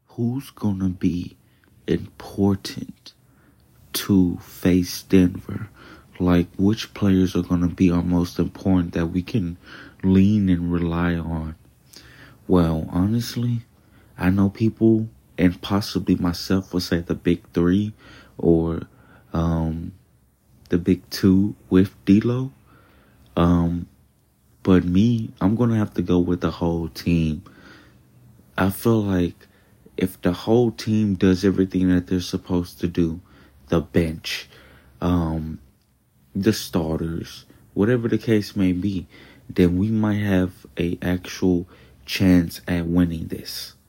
who's going to be important to face Denver? Like, which players are going to be our most important that we can lean and rely on? Well, honestly, I know people, and possibly myself, will say the big three or the big two with D'Lo. But me, I'm going to have to go with the whole team. I feel like if the whole team does everything that they're supposed to do, the bench, the starters, whatever the case may be, then we might have a actual chance at winning this.